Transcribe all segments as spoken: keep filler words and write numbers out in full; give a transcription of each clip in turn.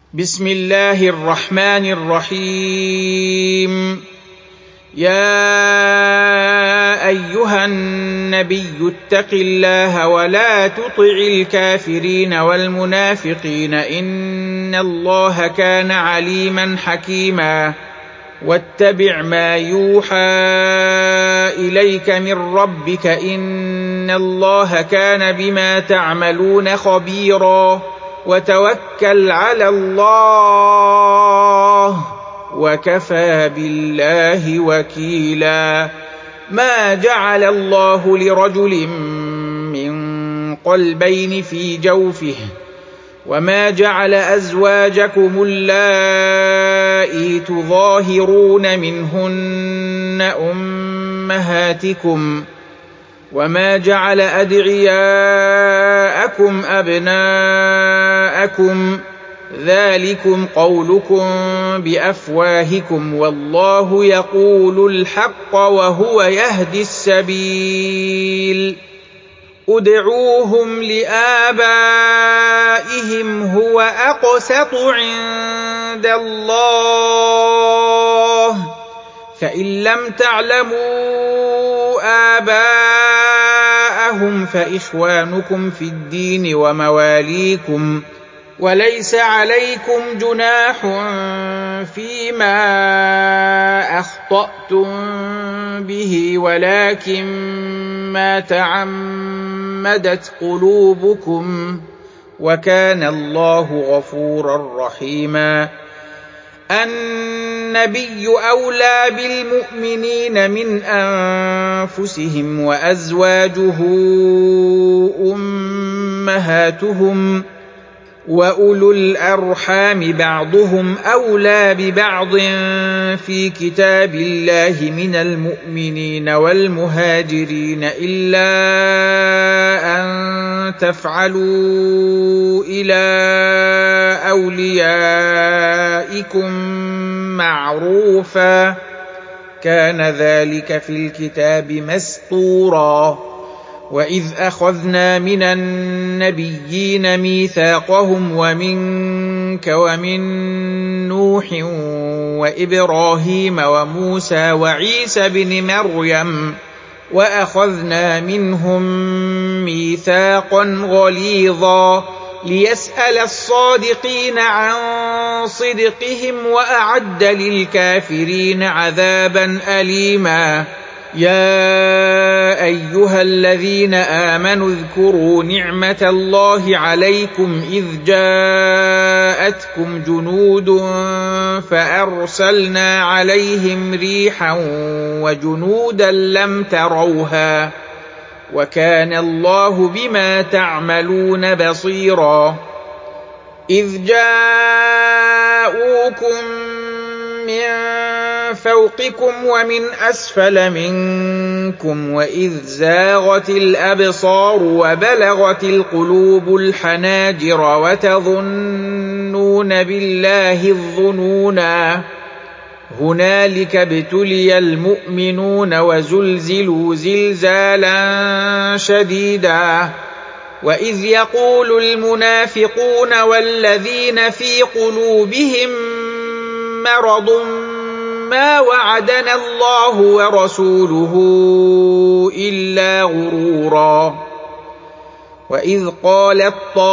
بسم الله الرحمن الرحيم. يا أيها النبي اتق الله ولا تطع الكافرين والمنافقين إن الله كان عليما حكيما. واتبع ما يوحى إليك من ربك إن الله كان بما تعملون خبيرا. وتوكل على الله وكفى بالله وكيلا. ما جعل الله لرجل من قلبين في جوفه وما جعل أزواجكم اللائي تظاهرون منهن أمهاتكم وما جعل أدعياءكم أبناءكم ذلكم قولكم بأفواهكم والله يقول الحق وهو يهدي السبيل. ادعوهم لآبائهم هو أقسط عند الله فإن لم تعلموا آباءهم فإخوانكم في الدين ومواليكم وليس عليكم جناح فيما أخطأتم به ولكن ما تعمدت قلوبكم وكان الله غفورا رحيما. النبي أولى بالمؤمنين من أنفسهم وأزواجه أمهاتهم وأولو الأرحام بعضهم أولى ببعض في كتاب الله من المؤمنين والمهاجرين إلا أن تفعلوا إلى أوليائكم معروفا كان ذلك في الكتاب مسطورا. وإذ أخذنا من النبيين ميثاقهم ومنك ومن نوح وإبراهيم وموسى وعيسى بن مريم وأخذنا منهم ميثاقا غليظا ليسأل الصادقين عن صدقهم وأعد للكافرين عذابا أليما. يا أيها الذين آمنوا اذكروا نعمة الله عليكم إذ جاءتكم جنود فأرسلنا عليهم ريحا وجنودا لم تروها وكان الله بما تعملون بصيرا. إذ جاءوكم من فوقكم ومن أسفل منكم وإذ زاغت الأبصار وبلغت القلوب الحناجر وتظنون بالله الظنونا هنالك ابتلي المؤمنون وزلزلوا زلزالا شديدا. وإذ يقول المنافقون والذين في قلوبهم مرض ما وعدنا الله ورسوله إلا غرورا. وإذ قالت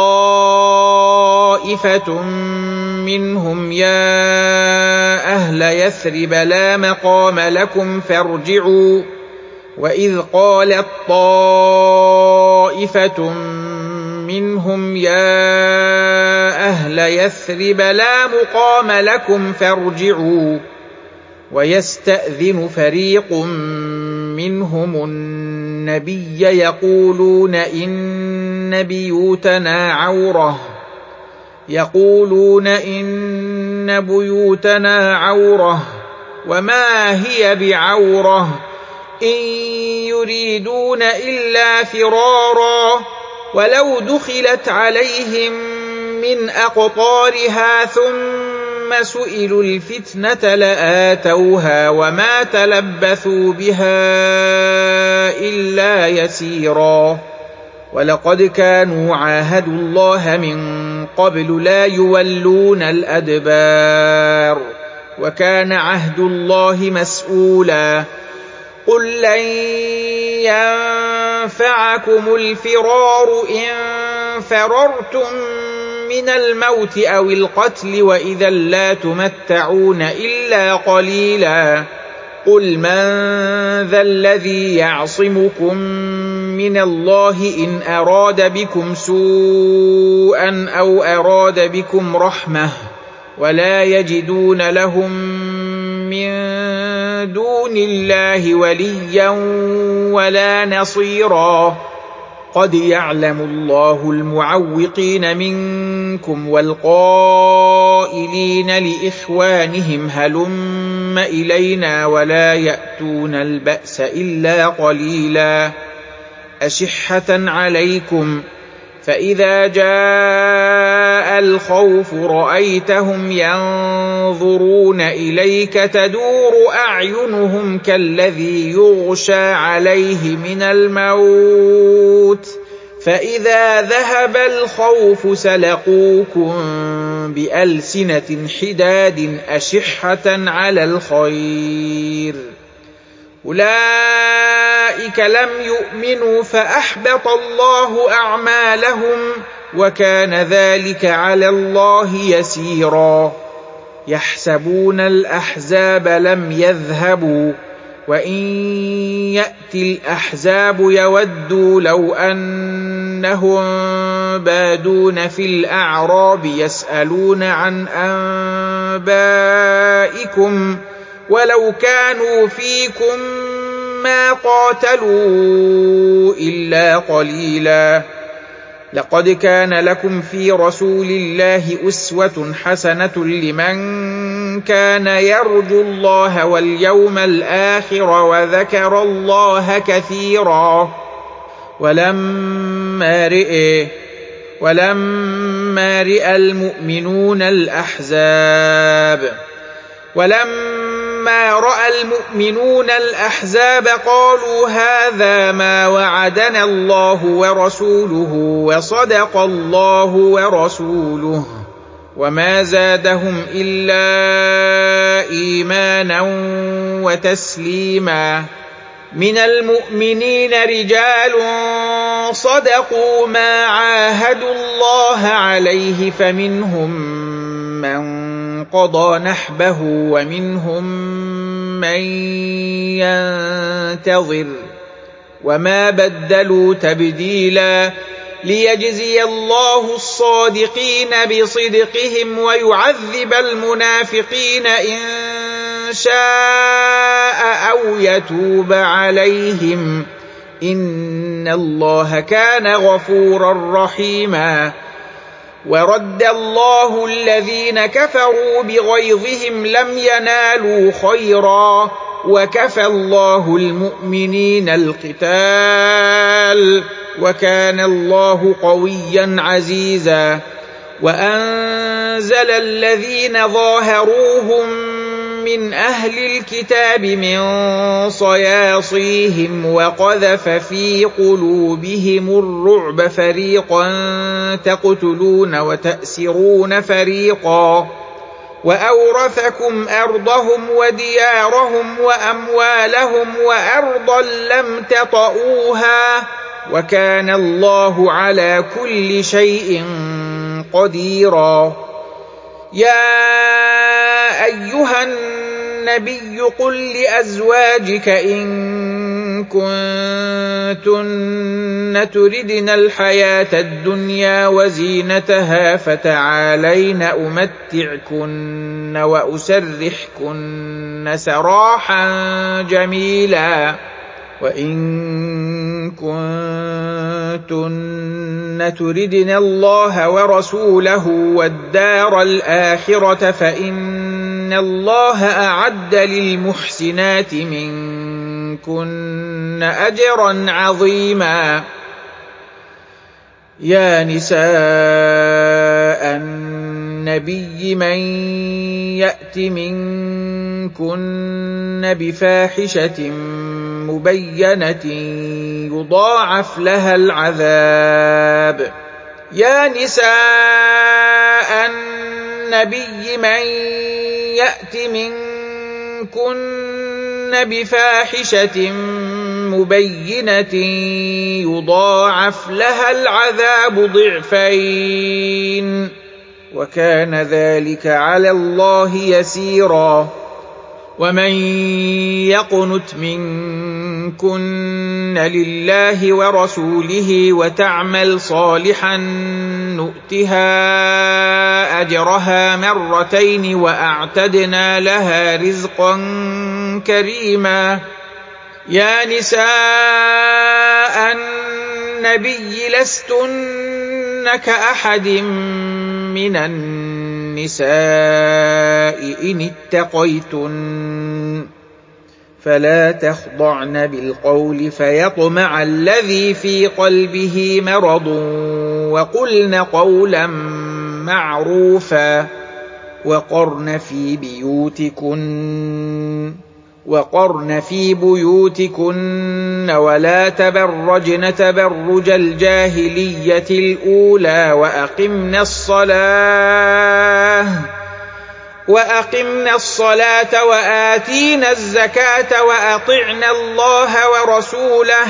طائفة منهم يا أهل يثرب لا مقام لكم فارجعوا وإذ قالت طائفة منهم يا أهل يثرب لا مقام لكم فارجعوا ويستأذن فريق منهم النبي يقولون إن بيوتنا عورة يقولون إن بيوتنا عورة وما هي بعورة إن يريدون إلا فرارا ولو دخلت عليهم من أقطارها ثم سئلوا الفتنة لآتوها وما تلبثوا بها إلا يسيرا. ولقد كانوا عاهدوا الله من قبل لا يولون الأدبار وكان عهد الله مسؤولا قل لن ينفعكم الفرار إن فررتم من الموت أو القتل وإذا لا تمتعون إلا قليلا قل من ذا الذي يعصمكم من الله إن أراد بكم سوءا أو أراد بكم رحمة ولا يجدون لهم من دون الله وليا ولا نصيرا قد يعلم الله المعوقين منكم والقائلين لإخوانهم هلم إلينا ولا يأتون البأس إلا قليلا أشحة عليكم فإذا جاء الخوف رأيتهم ينظرون إليك تدور أعينهم كالذي يغشى عليه من الموت فإذا ذهب الخوف سلقوكم بألسنة حداد أشحة على الخير أولئك لم يؤمنوا فأحبط الله أعمالهم وكان ذلك على الله يسيرا يحسبون الأحزاب لم يذهبوا وإن يأتي الأحزاب يودوا لو أنهم بادون في الأعراب يسألون عن أنبائكم ولو كانوا فيكم ما قاتلوا إلا قليلا لقد كان لكم في رسول الله أسوة حسنة لمن كان يرجو الله واليوم الآخر وذكر الله كثيرا ولما رئ ولما رئ المؤمنون الأحزاب ولما رأى المؤمنون الأحزاب قالوا هذا ما وعدنا الله ورسوله وصدق الله ورسوله وما زادهم إلا إيمانا وتسليما من المؤمنين رجال صدقوا ما عاهدوا الله عليه فمنهم من قضى نحبه ومنهم من ينتظر وما بدلوا تبديلا ليجزي الله الصادقين بصدقهم ويعذب المنافقين إن شاء أو يتوب عليهم إن الله كان غفورا رحيما ورد الله الذين كفروا بغيظهم لم ينالوا خيرا وكفى الله المؤمنين القتال وكان الله قويا عزيزا وأنزل الذين ظاهروهم من أهل الكتاب من صياصيهم وقذف في قلوبهم الرعب فريقا تقتلون وتأسرون فريقا وأورثكم أرضهم وديارهم وأموالهم وأرضا لم تطئوها وكان الله على كل شيء قديرا يا أيها النبي قل لأزواجك إن كنتن تردن الحياة الدنيا وزينتها فتعالين أمتعكن وأسرحكن سراحا جميلا وإن كنتن تردن الله ورسوله والدار الآخرة فإن الله أعد للمحسنات منكن أجرا عظيما يا نساء النبي من يأت منكن بفاحشة مبينة يضاعف لها العذاب يا نساء النبي من يأت منكن بفاحشة مبينة يضاعف لها العذاب ضعفين وكان ذلك على الله يسيرا. ومن يقنت منكن لله ورسوله وتعمل صالحا نؤتها أجرها مرتين وأعتدنا لها رزقا كريما. يا نساء النبي لستن كأحد من النساء إن اتقيتن فلا تخضعن بالقول فيطمع الذي في قلبه مرض وقلن قولا معروفا وقرن في بيوتكن وقرن في بيوتكن ولا تبرجن تبرج الجاهلية الأولى وأقمن الصلاة وأقمن الصلاة وآتينا الزكاة وأطعنا الله ورسوله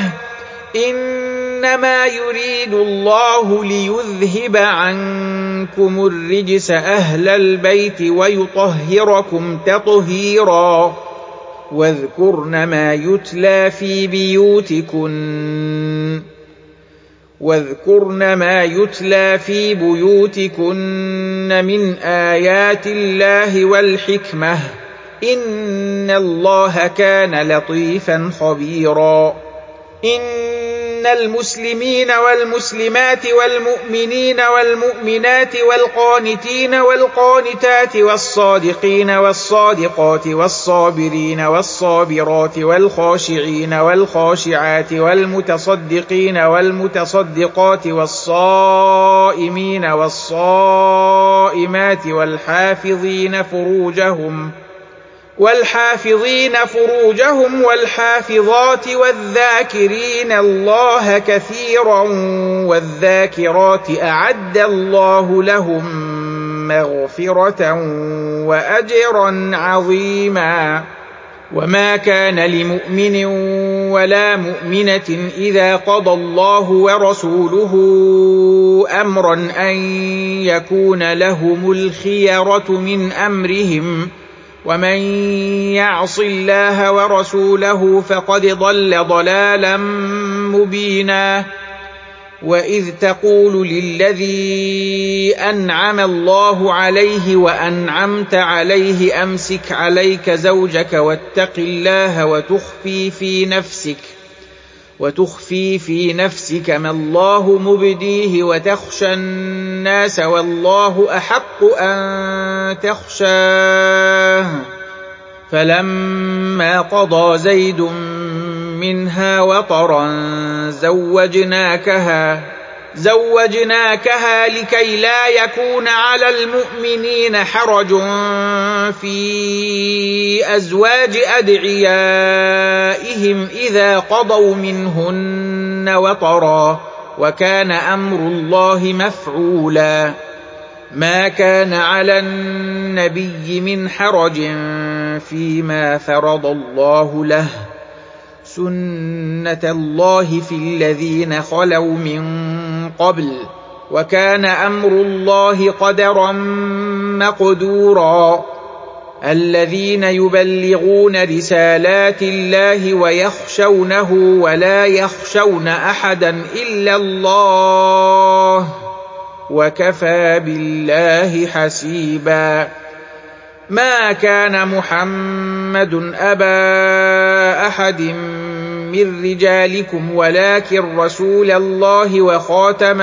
إنما يريد الله ليذهب عنكم الرجس أهل البيت ويطهركم تطهيرا. واذكرن ما يتلى في بيوتكن واذكرن ما يتلى في بيوتكن من آيات الله والحكمة إن الله كان لطيفا خبيرا. إن المسلمين والمسلمات والمؤمنين والمؤمنات والقانتين والقانتات والصادقين والصادقات والصابرين والصابرات والخاشعين والخاشعات والمتصدقين والمتصدقات والصائمين والصائمات والحافظين فروجهم والحافظين فروجهم والحافظات والذاكرين الله كثيرا والذاكرات أعد الله لهم مغفرة وأجرا عظيما. وما كان لمؤمن ولا مؤمنة إذا قضى الله ورسوله أمرا أن يكون لهم الخيرة من أمرهم ومن يعص الله ورسوله فقد ضل ضلالا مبينا. وإذ تقول للذي أنعم الله عليه وأنعمت عليه أمسك عليك زوجك واتق الله وتخفي في نفسك وتخفي في نفسك ما الله مبديه وتخشى الناس والله أحق أن تخشاه فلما قضى زيد منها وطرا زوجناكها زوجناكها لكي لا يكون على المؤمنين حرج في أزواج أدعيائهم إذا قضوا منهن وطرا وكان أمر الله مفعولا. ما كان على النبي من حرج فيما فرض الله له سنة الله في الذين خلوا من قبل وكان أمر الله قدرا مقدورا. الذين يبلغون رسالات الله ويخشونه ولا يخشون أحدا إلا الله وكفى بالله حسيبا. ما كان محمد أبا أحد من رجالكم ولكن رسول الله وخاتم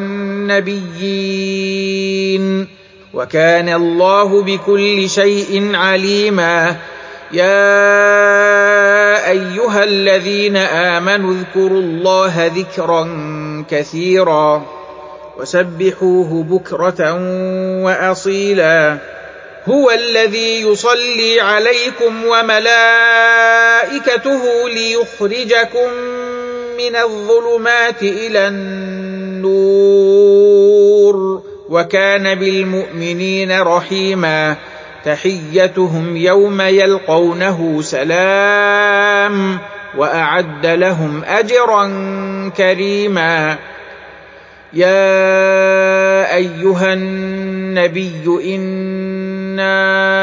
النبيين وكان الله بكل شيء عليما. يا أيها الذين آمنوا اذكروا الله ذكرا كثيرا وسبحوه بكرة وأصيلا. هو الذي يصلي عليكم وملائكته ليخرجكم من الظلمات إلى النور غفور وكان بالمؤمنين رحيما تحيتهم يوم يلقونه سلام وأعد لهم أجرا كريما يا أيها النبي إنا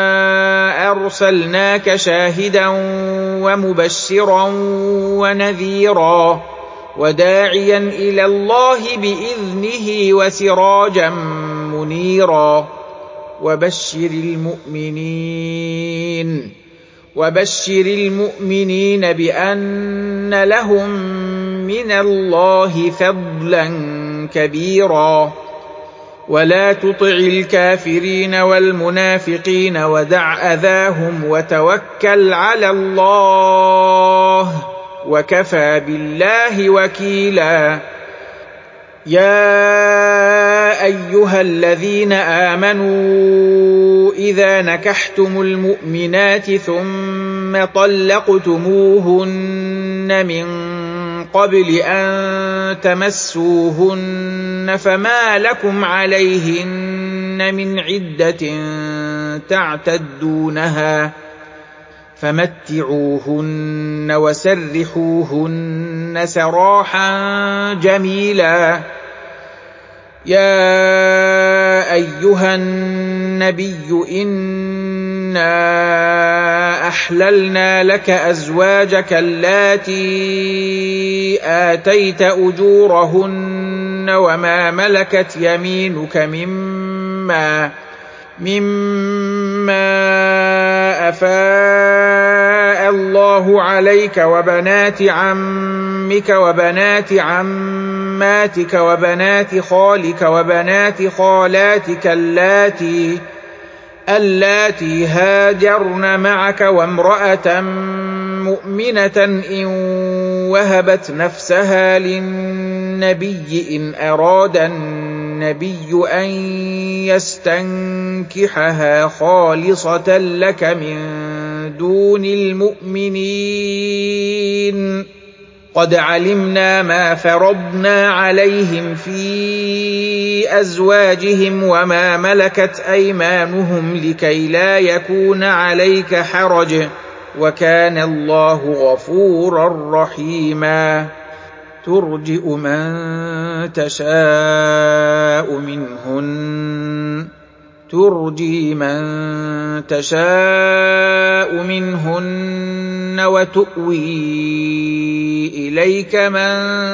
أرسلناك شاهدا ومبشرا ونذيرا وداعيا إلى الله بإذنه وسراجا منيرا وبشر المؤمنين وبشر المؤمنين بأن لهم من الله فضلا كبيرا ولا تطع الكافرين والمنافقين ودع أذاهم وتوكل على الله وكفى بالله وكيلا يا أيها الذين آمنوا إذا نكحتم المؤمنات ثم طلقتموهن من قبل أن تمسوهن فما لكم عليهن من عدة تعتدونها فمتعوهن وسرحوهن سراحا جميلا يا أيها النبي إنا أحللنا لك أزواجك اللاتي آتيت أجورهن وما ملكت يمينك مما مما أفاء الله عليك وبنات عمك وبنات عماتك وبنات خالك وبنات خالاتك اللاتي اللاتي هاجرن معك وامرأة مؤمنة إن وهبت نفسها للنبي إن أراد النبي أن يستنكحها خالصة لك من دون المؤمنين قد علمنا ما فرضنا عليهم في أزواجهم وما ملكت أيمانهم لكي لا يكون عليك حرج وكان الله غفورا رحيما ترجئ من تشاء منهن ترجي من تشاء منهن وتؤوي إليك من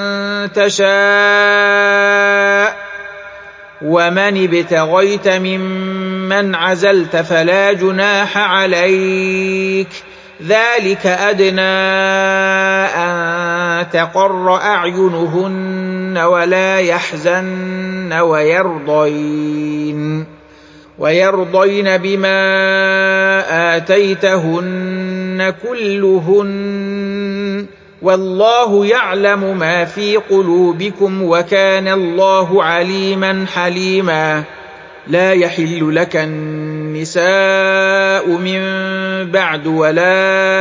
تشاء ومن ابتغيت ممن عزلت فلا جناح عليك ذلك أدنى أن تقر أعينهن ولا يحزن ويرضين ويرضين بما آتيتهن كلهن والله يعلم ما في قلوبكم وكان الله عليما حليما لا يحل لك النساء من بعد ولا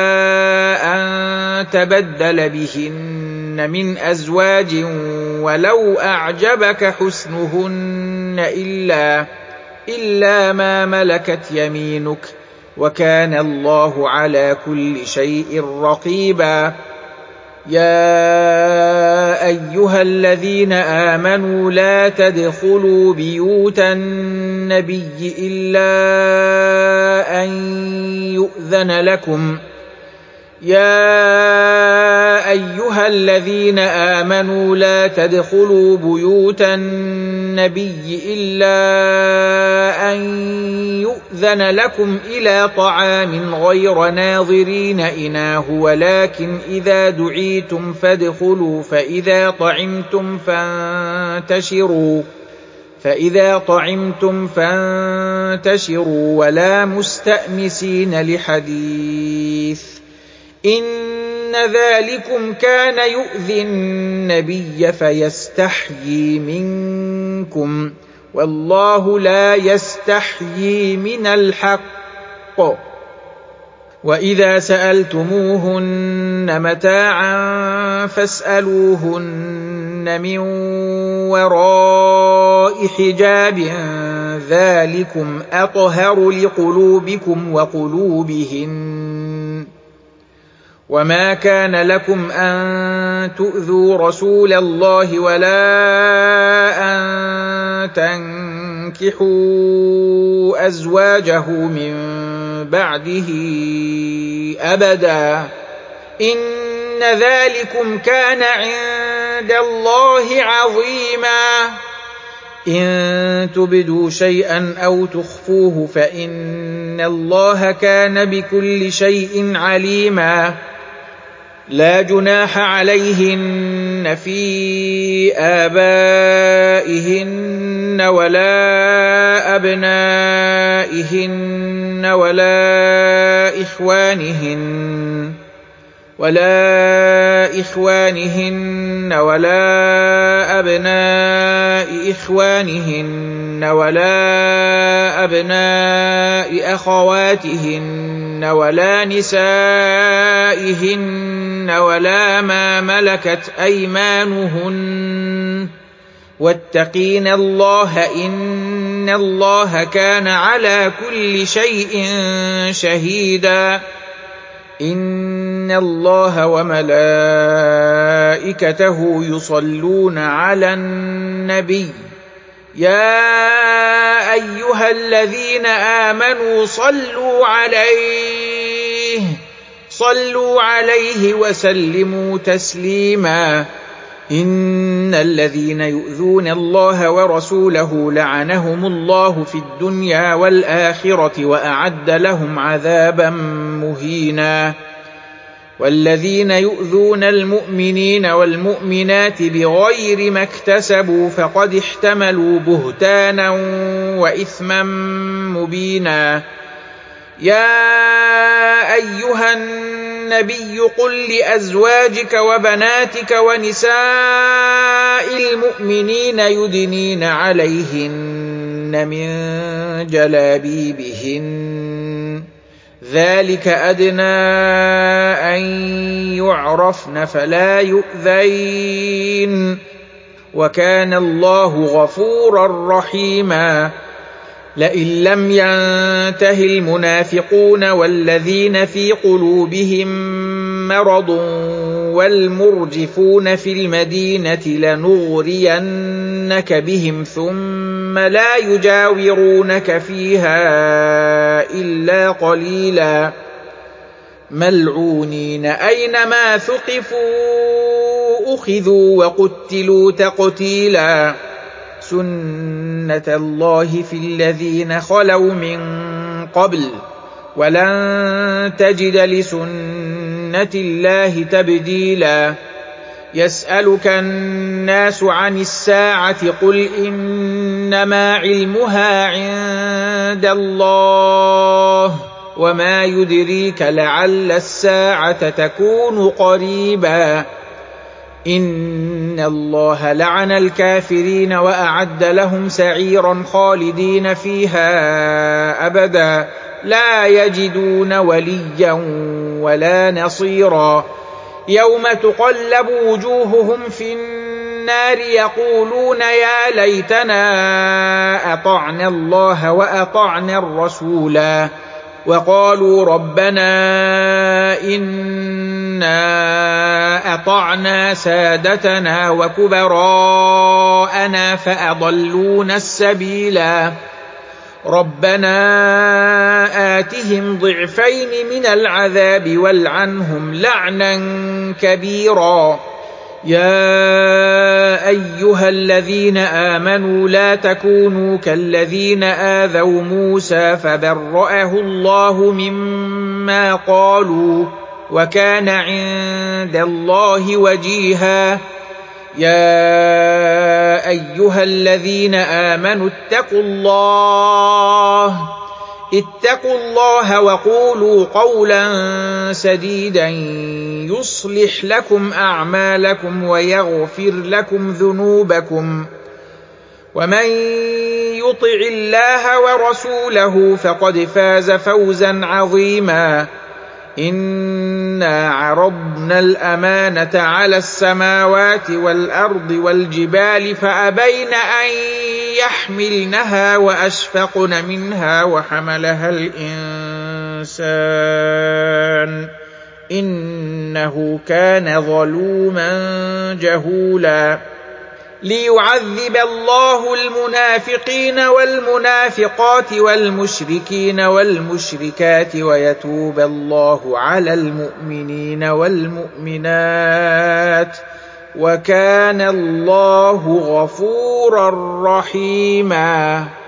أن تبدل بهن من أزواج ولو أعجبك حسنهن إلا إلا ما ملكت يمينك وكان الله على كل شيء رقيبا يا أيها الذين آمنوا لا تدخلوا بيوت النبي إلا أن يؤذن لكم يا أيها الذين آمنوا لا تدخلوا بيوت النبي إلا أن يؤذن لكم إلى طعام غير ناظرين إناه ولكن إذا دعيتم فادخلوا فإذا طعمتم فانتشروا فإذا طعمتم فانتشروا ولا مستأنسين لحديث إن ذلكم كان يؤذي النبي فيستحيي منكم والله لا يستحيي من الحق وإذا سألتموهن متاعا فاسألوهن من وراء حجاب ذلكم أطهر لقلوبكم وقلوبهن وما كان لكم أن تؤذوا رسول الله ولا أن تنكحوا أزواجه من بعده أبدا إن ذلكم كان عند الله عظيما إن تبدوا شيئا أو تخفوه فإن الله كان بكل شيء عليما لا جناح عليهن في آبائهن ولا أبنائهن ولا إخوانهن ولا إخوانهن ولا أبناء إخوانهن ولا أبناء أخواتهن ولا نسائهن ولا ما ملكت أيمانهن واتقين الله إن الله كان على كل شيء شهيدا إن الله وملائكته يصلون على النبي يا أيها الذين آمنوا صلوا عليه صلوا عليه وسلموا تسليما إن الذين يؤذون الله ورسوله لعنهم الله في الدنيا والآخرة وأعد لهم عذابا مهينا والذين يؤذون المؤمنين والمؤمنات بغير ما اكتسبوا فقد احتملوا بهتانا وإثما مبينا يا أيها النبي قل لأزواجك وبناتك ونساء المؤمنين يدنين عليهن من جلابيبهن ذلك أدنى أن يعرفن فلا يؤذين وكان الله غفورا رحيما لئن لم ينته المنافقون والذين في قلوبهم مرض والمرجفون في المدينة لنغرينك بهم ثم لا يجاورونك فيها إلا قليلا ملعونين أينما ثقفوا أخذوا وقتلوا تقتيلا سنة الله في الذين خلوا من قبل ولن تجد لسنة الله تبديلا يسألك الناس عن الساعة قل إنما علمها عند الله وما يدريك لعل الساعة تكون قريبا إن الله لعن الكافرين وأعد لهم سعيرا خالدين فيها أبدا لا يجدون وليا ولا نصيرا يوم تقلب وجوههم في النار يقولون يا ليتنا أطعنا الله وأطعنا الرسولا وقالوا ربنا إنا أطعنا سادتنا وكبراءنا فأضلونا السبيلا ربنا آتهم ضعفين من العذاب والعنهم لعنا كبيرا يا أيها الذين آمنوا لا تكونوا كالذين آذوا موسى فبرأه الله مما قالوا وكان عند الله وجيها يا أيها الذين آمنوا اتقوا الله اتقوا الله وقولوا قولا سديدا يصلح لكم أعمالكم ويغفر لكم ذنوبكم ومن يطع الله ورسوله فقد فاز فوزا عظيما إنا عرضنا الأمانة على السماوات والأرض والجبال فأبين أن يحملنها وأشفقن منها وحملها الإنسان إنه كان ظلوما جهولا ليعذب الله المنافقين والمنافقات والمشركين والمشركات ويتوب الله على المؤمنين والمؤمنات وكان الله غفورا رحيما.